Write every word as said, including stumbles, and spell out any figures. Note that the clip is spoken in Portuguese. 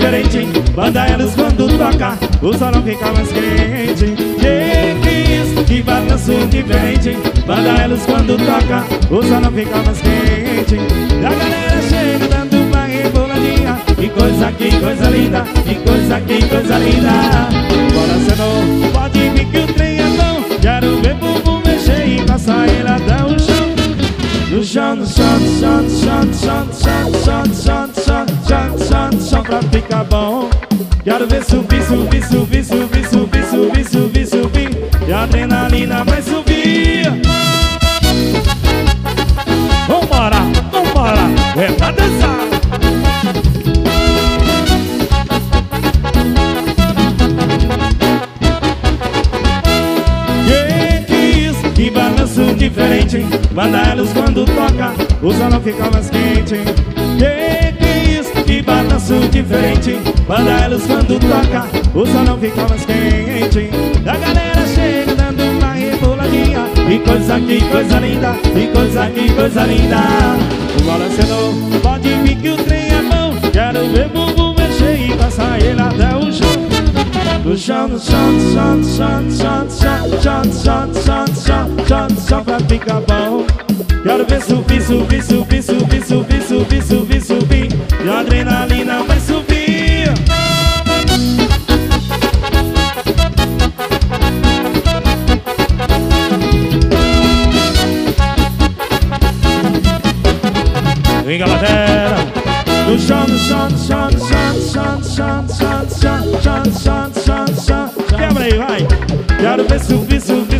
diferente. Banda elas quando toca, o salão fica mais quente. Que que isso, que balanço diferente. Banda elas quando toca, o salão fica mais quente. A galera chega dando uma reboladinha. Que coisa, que coisa linda, que coisa, que coisa linda. Bora senhor, pode vir que o trem é bom. Quero ver bumbum mexer e passar ele até o chão. No chão, no chão, no chão, no chão, no chão, no chão, no chão, no chão, no chão, no chão, no chão, no chão, pra ficar bom. Quero ver subir, subir, subir, subir, subir, subir, subir, subir. E a adrenalina vai subir. Vambora, vambora, é pra dançar. Que balanço diferente. Banda elas quando toca, o salão fica mais quente. Que que isso, que balanço diferente. Banda elas quando toca, o salão fica mais quente. A galera chega dando uma reboladinha. Que coisa, que coisa linda, que coisa, que coisa linda. O balanceador, pode vir que o trem é bom. Quero ver bumbum mexer e passar ele até o chão. No chão, no chão, no chão, no chão, no chão, no chão, no chão, no chão, no chão, no chão, no chão, pra ficar bom. Quero ver subir, subir, subir, subir, subir, subir, subir, subir. E a adrenalina vai subir. Vem a batera. No chão, no chão, no chão, no chão, no chão, no chão, no chão, no chão, no chão, no chão, no chão, no chão. Quebra aí, vai. Quero ver subir, subir.